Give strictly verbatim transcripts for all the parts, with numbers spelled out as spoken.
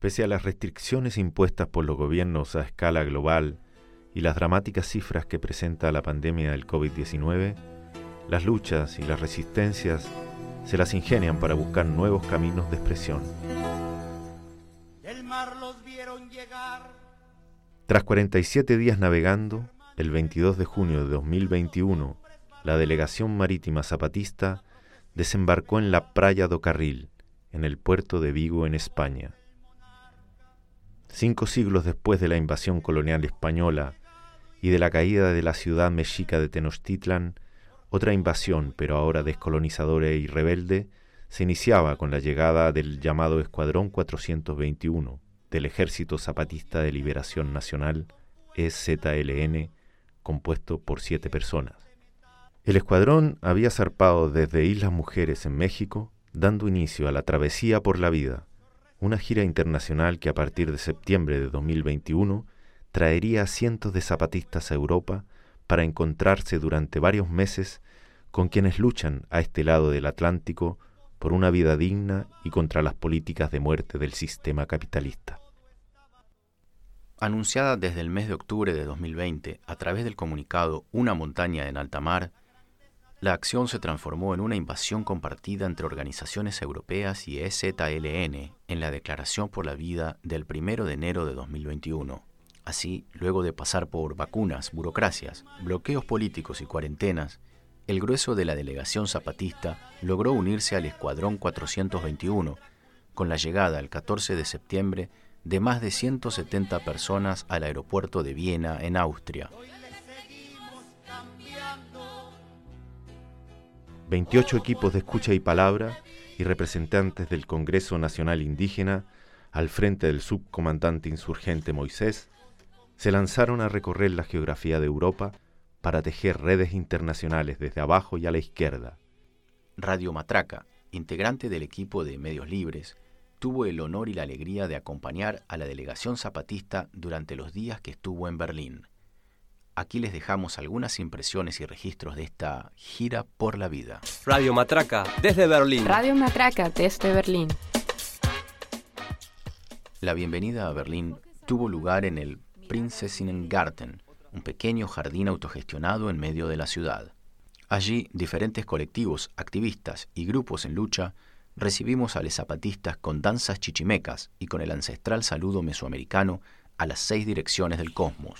Pese a las restricciones impuestas por los gobiernos a escala global y las dramáticas cifras que presenta la pandemia del covid diecinueve, las luchas y las resistencias se las ingenian para buscar nuevos caminos de expresión. Del mar los vieron llegar. Tras cuarenta y siete días navegando, el veintidós de junio de dos mil veintiuno, la delegación marítima zapatista desembarcó en la Praia do Carril, en el puerto de Vigo, en España. Cinco siglos después de la invasión colonial española y de la caída de la ciudad mexica de Tenochtitlan, otra invasión, pero ahora descolonizadora y rebelde, se iniciaba con la llegada del llamado Escuadrón cuatrocientos veintiuno del Ejército Zapatista de Liberación Nacional, E Z L N, compuesto por siete personas. El escuadrón había zarpado desde Islas Mujeres en México, dando inicio a la Travesía por la Vida, una gira internacional que a partir de septiembre de dos mil veintiuno traería a cientos de zapatistas a Europa para encontrarse durante varios meses con quienes luchan a este lado del Atlántico por una vida digna y contra las políticas de muerte del sistema capitalista. Anunciada desde el mes de octubre de dos mil veinte a través del comunicado Una montaña en alta mar, la acción se transformó en una invasión compartida entre organizaciones europeas y E Z L N en la Declaración por la Vida del primero de enero de dos mil veintiuno. Así, luego de pasar por vacunas, burocracias, bloqueos políticos y cuarentenas, el grueso de la delegación zapatista logró unirse al Escuadrón cuatrocientos veintiuno, con la llegada el catorce de septiembre de más de ciento setenta personas al aeropuerto de Viena, en Austria. veintiocho equipos de escucha y palabra y representantes del Congreso Nacional Indígena, al frente del subcomandante insurgente Moisés, se lanzaron a recorrer la geografía de Europa para tejer redes internacionales desde abajo y a la izquierda. Radio Matraca, integrante del equipo de Medios Libres, tuvo el honor y la alegría de acompañar a la delegación zapatista durante los días que estuvo en Berlín. Aquí les dejamos algunas impresiones y registros de esta gira por la vida. Radio Matraca, desde Berlín. Radio Matraca, desde Berlín. La bienvenida a Berlín tuvo lugar en el Prinzessinnengarten, un pequeño jardín autogestionado en medio de la ciudad. Allí, diferentes colectivos, activistas y grupos en lucha recibimos a los zapatistas con danzas chichimecas y con el ancestral saludo mesoamericano a las seis direcciones del cosmos.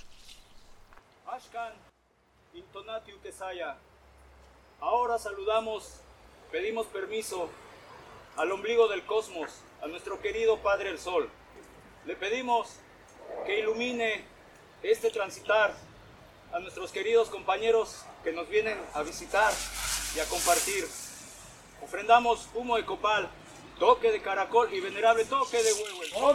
Ahora saludamos, pedimos permiso al ombligo del cosmos, a nuestro querido Padre el Sol. Le pedimos que ilumine este transitar a nuestros queridos compañeros que nos vienen a visitar y a compartir. Ofrendamos humo de copal, toque de caracol y venerable toque de huevo.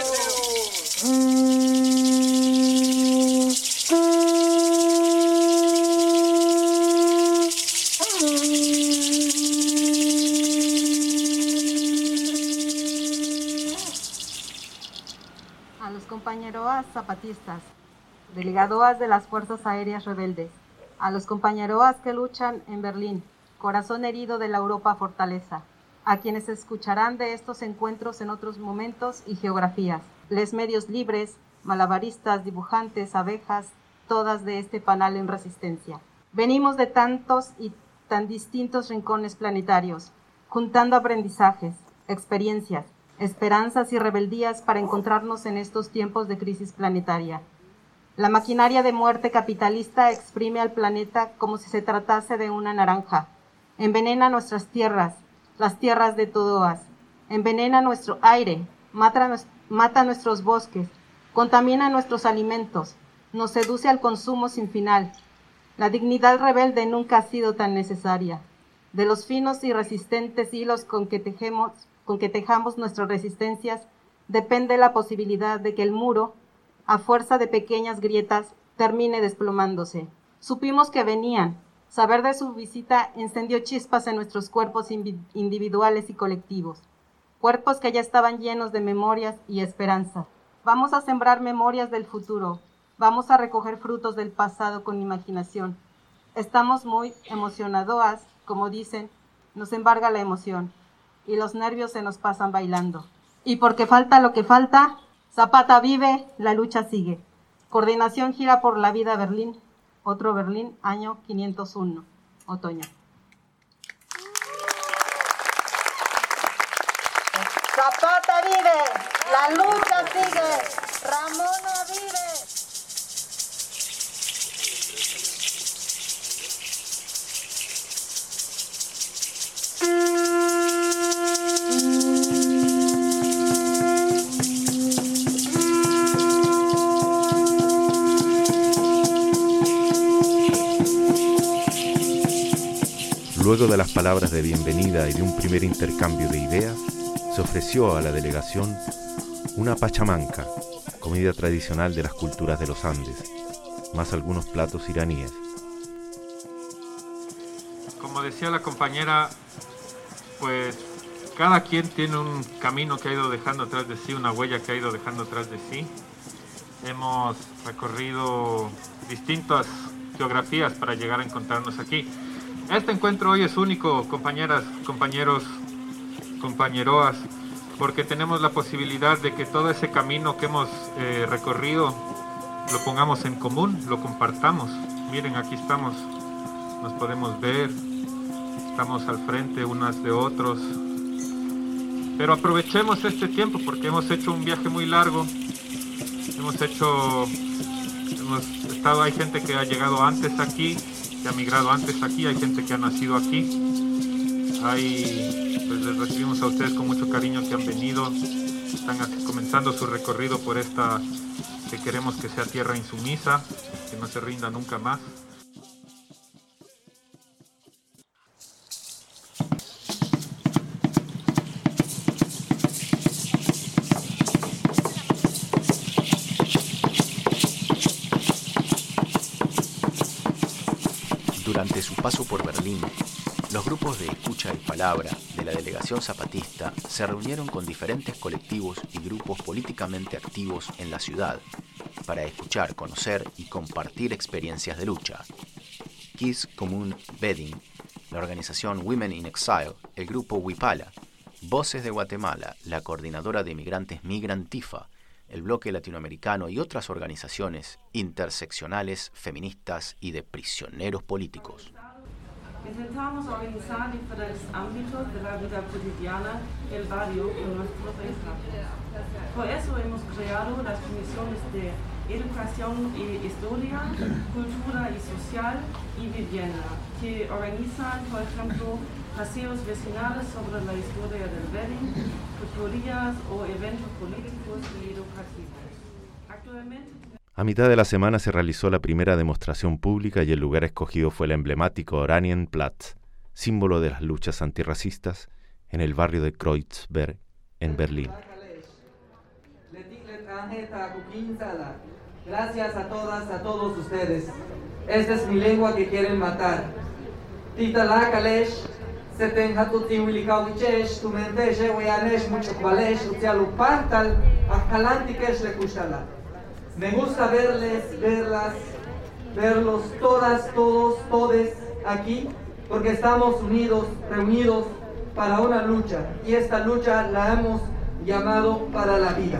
A los compañeroas zapatistas, delegadoas de las Fuerzas Aéreas Rebeldes, a los compañeroas que luchan en Berlín, corazón herido de la Europa fortaleza, a quienes escucharán de estos encuentros en otros momentos y geografías, les medios libres, malabaristas, dibujantes, abejas, todas de este panal en resistencia. Venimos de tantos y tan distintos rincones planetarios, juntando aprendizajes, experiencias, esperanzas y rebeldías para encontrarnos en estos tiempos de crisis planetaria. La maquinaria de muerte capitalista exprime al planeta como si se tratase de una naranja. Envenena nuestras tierras, las tierras de todoas. Envenena nuestro aire, mata, mata nuestros bosques, contamina nuestros alimentos, nos seduce al consumo sin final. La dignidad rebelde nunca ha sido tan necesaria. De los finos y resistentes hilos con que tejemos, con que tejamos nuestras resistencias, depende la posibilidad de que el muro, a fuerza de pequeñas grietas, termine desplomándose. Supimos que venían. Saber de su visita encendió chispas en nuestros cuerpos individuales y colectivos. Cuerpos que ya estaban llenos de memorias y esperanza. Vamos a sembrar memorias del futuro. Vamos a recoger frutos del pasado con imaginación. Estamos muy emocionadoas, como dicen, nos embarga la emoción, y los nervios se nos pasan bailando. Y porque falta lo que falta, Zapata vive, la lucha sigue. Coordinación Gira por la Vida Berlín, otro Berlín, año quinientos uno, otoño. Zapata vive, la lucha sigue, Ramona vive. Luego de las palabras de bienvenida y de un primer intercambio de ideas, se ofreció a la delegación una pachamanca, comida tradicional de las culturas de los Andes, más algunos platos iraníes. Como decía la compañera, pues cada quien tiene un camino que ha ido dejando atrás de sí, una huella que ha ido dejando atrás de sí. Hemos recorrido distintas geografías para llegar a encontrarnos aquí. Este encuentro hoy es único, compañeras, compañeros, compañeroas, porque tenemos la posibilidad de que todo ese camino que hemos eh, recorrido lo pongamos en común, lo compartamos. Miren, aquí estamos, nos podemos ver, estamos al frente unas de otros, pero aprovechemos este tiempo porque hemos hecho un viaje muy largo, hemos hecho, hemos estado, hay gente que ha llegado antes aquí, que ha migrado antes aquí, hay gente que ha nacido aquí, hay, pues les recibimos a ustedes con mucho cariño que han venido, están comenzando su recorrido por esta que queremos que sea tierra insumisa, que no se rinda nunca más. Durante su paso por Berlín, los grupos de escucha y palabra de la delegación zapatista se reunieron con diferentes colectivos y grupos políticamente activos en la ciudad para escuchar, conocer y compartir experiencias de lucha. Kiss Común Beding, la organización Women in Exile, el grupo Huipala, Voces de Guatemala, la coordinadora de migrantes Migrantifa, el bloque latinoamericano y otras organizaciones interseccionales, feministas y de prisioneros políticos. Intentamos organizar diferentes ámbitos de la vida cotidiana del barrio en nuestro país. Por eso hemos creado las comisiones de Educación y Historia, Cultura y Social y Vivienda, que organizan, por ejemplo, paseos vecinales sobre la historia del Berlín, tutorías o eventos políticos y educativos. Actualmente, a mitad de la semana se realizó la primera demostración pública y el lugar escogido fue el emblemático Oranienplatz, símbolo de las luchas antirracistas en el barrio de Kreuzberg, en Berlín. Gracias a todas, a todos ustedes. Esta es mi lengua que quieren matar. Tita la kalesh, se tenga tu tiwilikau dichesh, tu mente je weanesh mucho kwalesh, utialu partal, akalanti le kushala. Me gusta verles, verlas, verlos todas, todos, todes aquí, porque estamos unidos, reunidos para una lucha, y esta lucha la hemos llamado para la vida.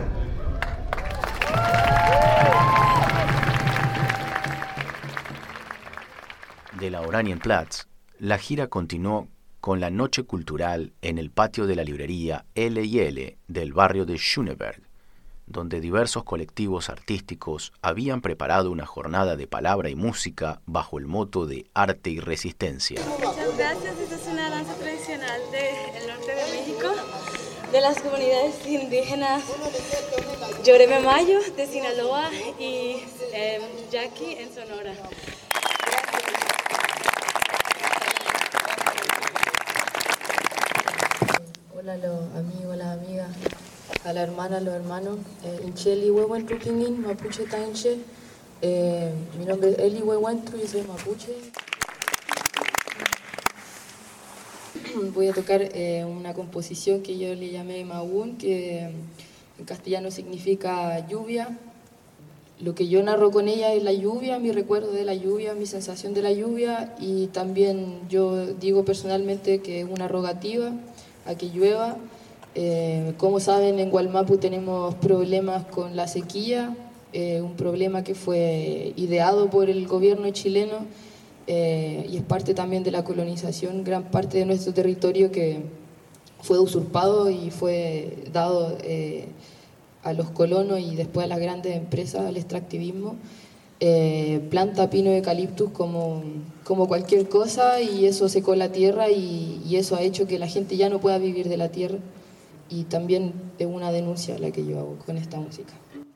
De la Oranienplatz, la gira continuó con la noche cultural en el patio de la librería L y L del barrio de Schöneberg, donde diversos colectivos artísticos habían preparado una jornada de palabra y música bajo el moto de arte y resistencia. Muchas gracias. Esta es una danza tradicional del norte de México, de las comunidades indígenas Yoreme-Mayo de Sinaloa y eh, Yaqui en Sonora. Hola los amigos, las amigas, a la hermana, a los hermanos. Incheli Huehuentru Kingin, Mapuche Tainche. Eh, mi nombre es Eli Huehuentru, yo soy mapuche. Voy a tocar eh, una composición que yo le llamé Maún, que en castellano significa lluvia. Lo que yo narro con ella es la lluvia, mi recuerdo de la lluvia, mi sensación de la lluvia, y también yo digo personalmente que es una rogativa a que llueva Eh, como saben, en Wallmapu tenemos problemas con la sequía, eh, un problema que fue ideado por el gobierno chileno eh, y es parte también de la colonización, gran parte de nuestro territorio que fue usurpado y fue dado eh, a los colonos y después a las grandes empresas, al extractivismo. Eh, planta pino eucaliptus como, como cualquier cosa y eso secó la tierra y, y eso ha hecho que la gente ya no pueda vivir de la tierra, y también es una denuncia la que yo hago con esta música.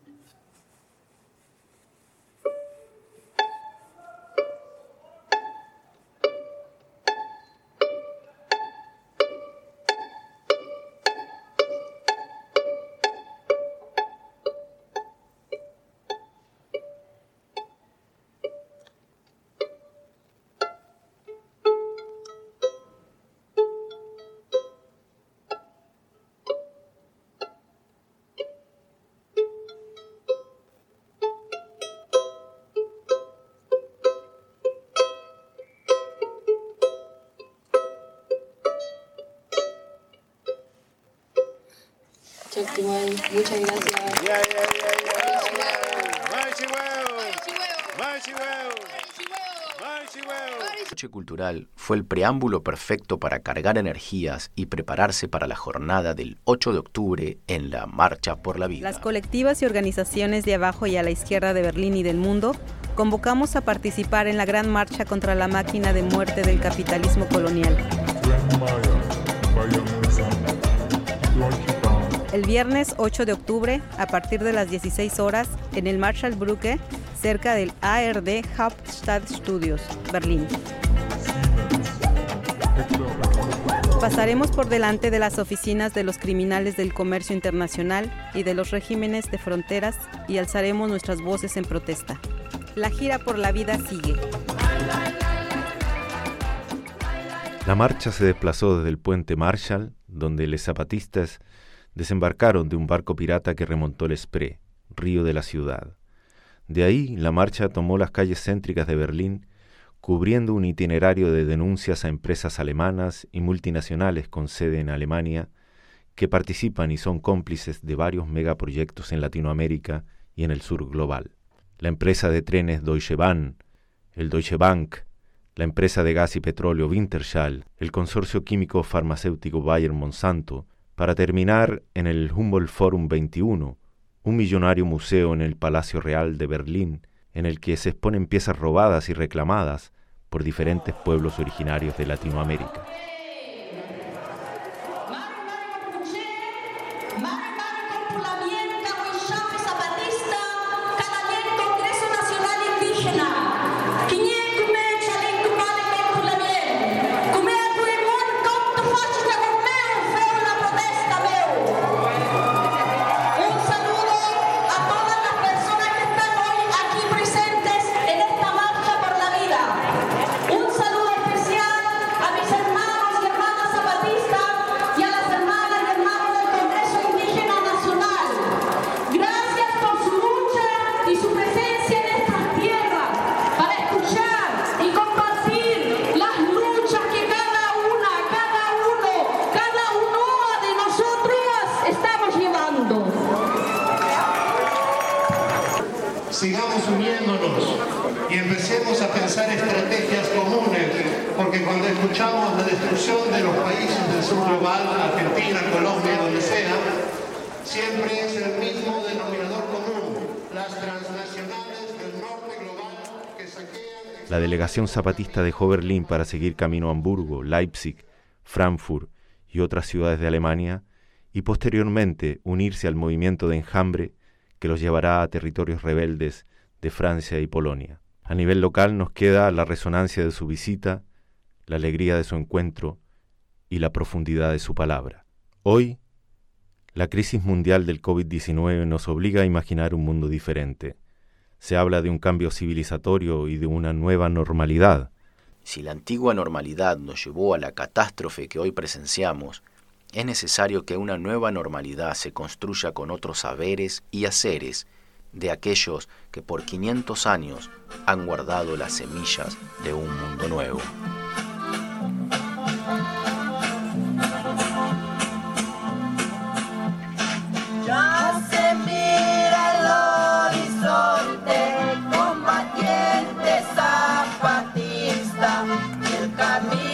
Muchas gracias. Yeah, yeah, yeah, La noche cultural fue el preámbulo perfecto para cargar energías y prepararse para la jornada del ocho de octubre en la Marcha por la Vida. Las colectivas y organizaciones de abajo y a la izquierda de Berlín y del mundo convocamos a participar en la gran marcha contra la máquina de muerte del capitalismo colonial. El viernes ocho de octubre, a partir de las dieciséis horas, en el Marschallbrücke, cerca del A R D Hauptstadtstudios, Berlín. Pasaremos por delante de las oficinas de los criminales del comercio internacional y de los regímenes de fronteras y alzaremos nuestras voces en protesta. La gira por la vida sigue. La marcha se desplazó desde el puente Marshall, donde los zapatistas desembarcaron de un barco pirata que remontó el Spree, río de la ciudad. De ahí, la marcha tomó las calles céntricas de Berlín, cubriendo un itinerario de denuncias a empresas alemanas y multinacionales con sede en Alemania, que participan y son cómplices de varios megaproyectos en Latinoamérica y en el sur global. La empresa de trenes Deutsche Bahn, el Deutsche Bank, la empresa de gas y petróleo Wintershall, el consorcio químico farmacéutico Bayer Monsanto, para terminar en el Humboldt Forum veintiuno, un millonario museo en el Palacio Real de Berlín, en el que se exponen piezas robadas y reclamadas por diferentes pueblos originarios de Latinoamérica. Sigamos uniéndonos y empecemos a pensar estrategias comunes, porque cuando escuchamos la destrucción de los países del sur global, Argentina, Colombia, donde sea, siempre es el mismo denominador común, las transnacionales del norte global que saquean... La delegación zapatista dejó Berlín para seguir camino a Hamburgo, Leipzig, Frankfurt y otras ciudades de Alemania, y posteriormente unirse al movimiento de enjambre que los llevará a territorios rebeldes de Francia y Polonia. A nivel local nos queda la resonancia de su visita, la alegría de su encuentro y la profundidad de su palabra. Hoy, la crisis mundial del COVID diecinueve nos obliga a imaginar un mundo diferente. Se habla de un cambio civilizatorio y de una nueva normalidad. Si la antigua normalidad nos llevó a la catástrofe que hoy presenciamos, es necesario que una nueva normalidad se construya con otros saberes y haceres de aquellos que por quinientos años han guardado las semillas de un mundo nuevo. el camino.